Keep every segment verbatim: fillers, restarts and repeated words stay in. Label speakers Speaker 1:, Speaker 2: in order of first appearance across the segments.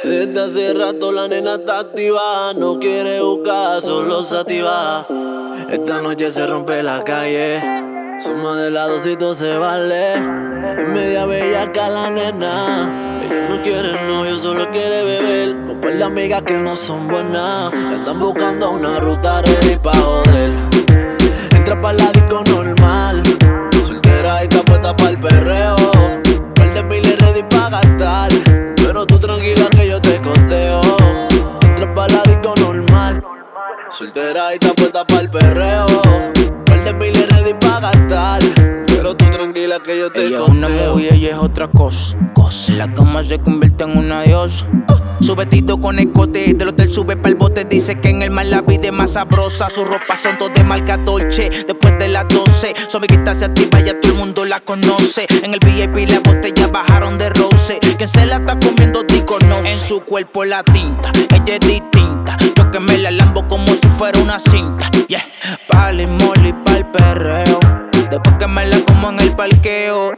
Speaker 1: Desde hace rato la nena está activa, no quiere buscar, solo sativa. Esta noche se rompe la calle, suma de la dos y todo se vale. Es media bellaca la nena, ella no quiere novio, solo quiere beber. Con par de amigas que no son buenas, le están buscando una ruta ready pa' joder. Entra pa' la disco normal, soltera y está puesta pa'l perreo. Par de miles ready pa' gastar, pero tú tranquila que yo te costeo. Entra pa' la disco normal, soltera y está puesta pa'l perreo. Par de miles ready pa' gastar, pero tú tranquila que yo te
Speaker 2: ella
Speaker 1: costeo.
Speaker 2: Ella es una movie, ella es otra cosa, cosa. En la cama se convierte en una diosa. Su vestido con escote, del hotel sube pa'l bote. Dice que en el mar la vida es más sabrosa. Sus ropas son todas de marca Dolce. Después de las doce, su amiguita se activa, ya todo el mundo la conoce. En el V I P las botellas bajaron de roce. Quien se la está comiendo tico no. En su cuerpo la tinta, ella es distinta. Yo que me la lambo como si fuera una cinta. Yeah, pa'l molly, pa'l perreo. Después que me la como en el parqueo,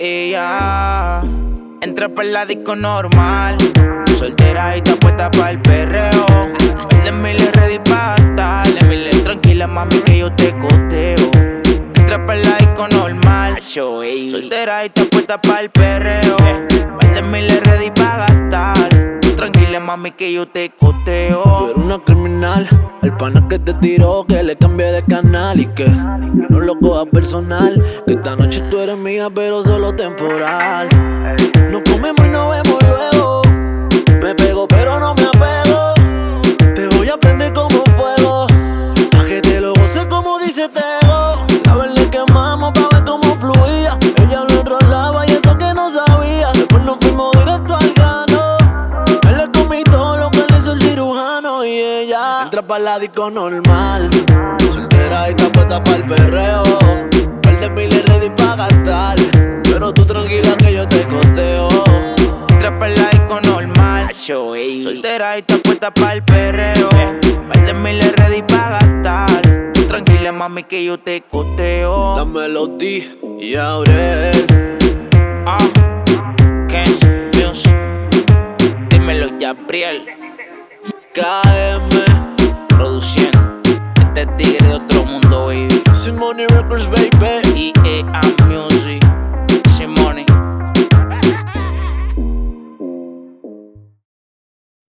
Speaker 2: ella entra por la disco normal, soltera y está puesta pa'l perreo. Par de miles ready pa' gastar, miles tranquila mami que yo te costeo. Entra por la disco normal, soltera y está puesta pa'l perreo. Par de miles ready pa' gastar, tranquila mami que yo te costeo.
Speaker 1: Tú eres una criminal, el pana que te tiró, que le cambié de canal y que no lo cojas personal. Que esta noche tú eres mía, pero solo temporal. Nos comemos y nos vemos luego. Me pego, pero no me apego. Te voy a prender como fuego, pa' que te lo goce como dice Tego. La vez le quemamos pa' ver cómo fluía. Ella lo enrolaba y eso que no sabía. Después nos fuimos directo al grano. Me le comí todo lo que le hizo el cirujano. Y ella entra pa' la disco normal, soltera y está puesta pa'l perreo. Par de miles ready pa' gastar, pero tú tranquila que yo te costeo.
Speaker 2: Entra pa' la disco normal, soltera y está puesta pa'l perreo. Par de miles ready pa' gastar, tú tranquila mami que yo te costeo.
Speaker 1: La melodía y Aurel.
Speaker 2: Ah, Ken's Music, dímelo Gabriel.
Speaker 1: K M
Speaker 2: Produciendo este tigre de otro